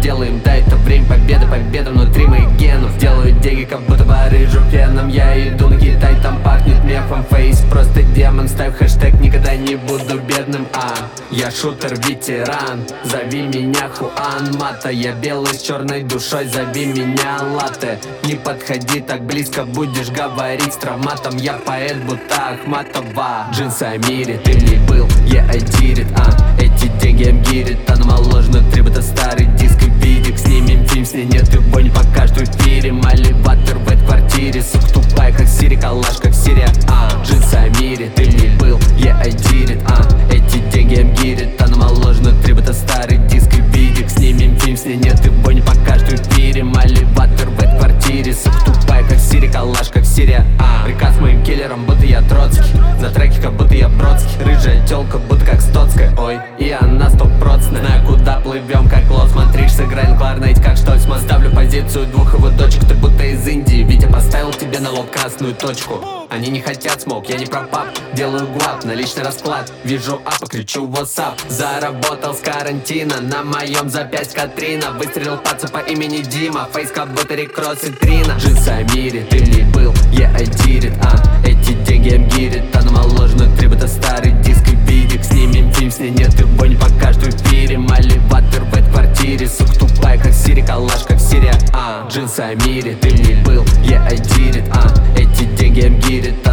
делаем, да, это время победы, победа внутри моих генов. Делаю деньги, как будто барыжу феном. Я иду на Китай, там пахнет мефом. Фейс просто демон, ставь хэштег, никогда не буду бедным. Я шутер, ветеран, зови меня Хуан Мата. Я белый с черной душой, зови меня Латте. Не подходи так близко, будешь говорить с травматом. Я поэт, будто Ахматова. Джинсы Амири, ты в ней был, yeah, I did it, эти деньги амгирит. Она моложе внутри, будто старый диск и видик. Снимем фильм, с ней нет, его не покажут в эфире. Маливатор в этой квартире, сука тупая, как Сири, калаш, как Сирия. Джинсы Амири, ты в ней был, yeah, I did it, эти деньги амгирит. Она моложе внутри, будто старый диск и видик. Снимем фильм, с ней нет, его не покажут в эфире. Маливатор в этой квартире, сука тупая, как Сири, калаш, как Сирия. Приказ моим киллером, будто я Троцкий. На треке, как будто я Бродский. Рыжая тёлка, будто как Стоцкая. Ой, и она 100%. Знаю, куда плывем, как лот. Смотришь, сыграй на кларнете, как Штольцман. Ставлю позицию двух его дочек. Ты будто из Индии, Витя поставил тебе на лоб красную точку. Они не хотят смог, я не про пап. Делаю гуап на личный расклад. Вижу апа, кричу WhatsApp. Заработал с карантина, на моем запястье Катрина. Выстрелил паца по имени Дима. Фейс, как будто рекросс и Трина. Джинсы Амири, ты в ней был, yeah, I did it, эти деньги амгирит. Она моложе внутри, будто старый диск и видик. Снимем фильм, с ней нет, его не покажут в эфире. Маливатор в этой квартире, сука тупая, как Сири, калаш, как Сирия. Джинсы Амири, ты в ней был, yeah, I did it, эти деньги амгирит.